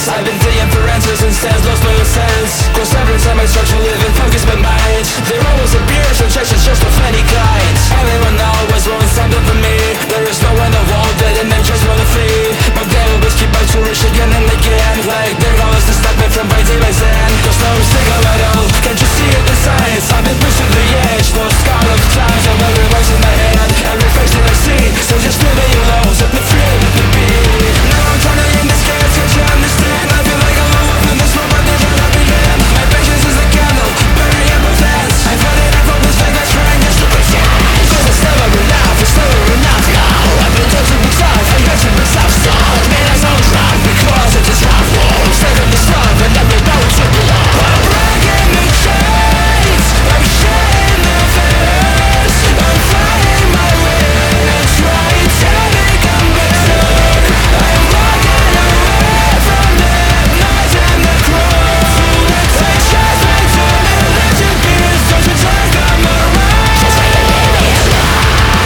I've been digging for answers and stands lost no sense. Cause every time I start to live and focus my mind, there always appears objections just of any kind. Everyone always wants something from me. There is no one that won't that and they just wanna flee. But they always keep on to reach again and again. Like they're always to stop me from biting my zen. Cause no signal at all, can't you see it, the signs? I've been pushed to the edge, no scar of times. I'm every voice in my head, every face that I see. So just leave me alone, set me free, let me be. Now I'm trying to end this chaos, can't you understand? I feel like I'm alive in this moment, never not begin. My patience is a candle, burning in my hands. I've had enough of this thing that's trying just to pretend. Cause it's never enough, it's never enough now. I've been told to be tough, I got to be tough still. Man, I don't drown because it is rough. I'm stuck in this love and let me know to belong. I'm breaking the chains, I'm shedding the fetters. I'm fighting my way and trying to become better. I'm walking away from the noise and the crowd. Take shots right to me, let your peers, don't you take them around. Just like you leave me alone.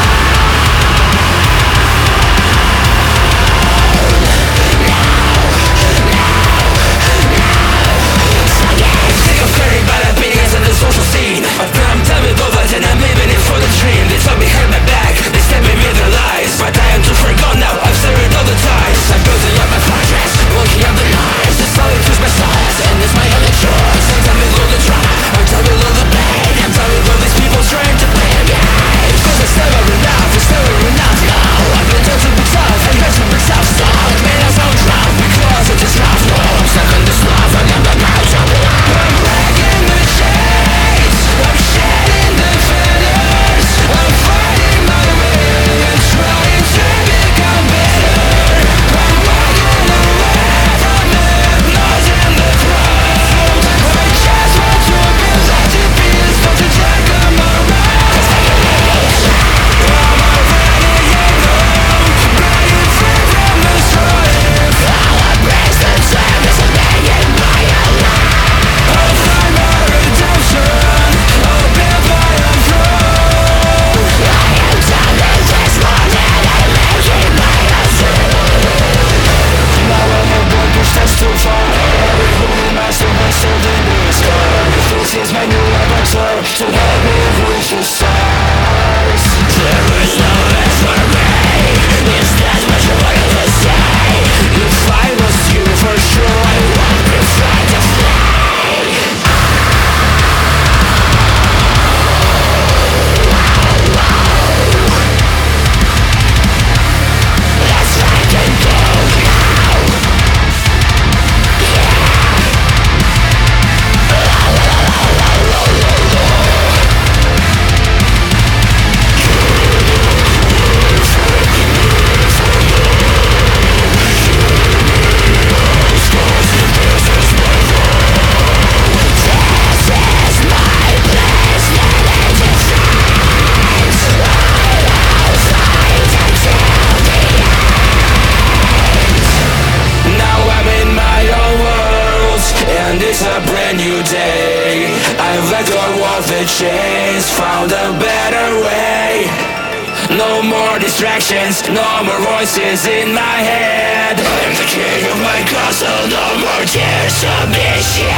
Sick of caring about opinions in the social scene. I've come down with all that and I'm living it for the dream. They talk behind my back, they stab me with their lies. But I am too far gone now, I've severed all the ties. I'm building up my fortress, walking up the lines. The solitude's my solace, and it's my only choice. I'm done with all the drama, I'm done with all the pain. I'm done with all these people trying to play a game. Cause it's never enough now. I've been told to be tough, I got to be tough still. Man, I don't drown because it is rough. I'm stuck in this love, I never know to belong. I'm breaking the chains, I'm shedding the fetters. I'm fighting my way and trying to become better. I'm walking away from the noise and the crowd. I just want to be let in peace, don't you take them around. Cause I can leave me alone. I'm already alone, breaking free from the strife. All that breaks the time is a million by a lie. I'll find my redemption, I'll build my own throne. I am done with this world and I'm making my own truth. Now I'm a boy pushed us too far. Every holy master has sold in the sky. This is my new avatar to help me reach the stars. There is no rest for me, is that what you wanted to say? If I was you for sure I won't be afraid to fly. Let's fight and go now. Now I'm in my own world, and it's a brand new day. I've let go of the chains, found a better way. No more distractions, no more voices in my head. I'm the king of my castle, no more tears of mission.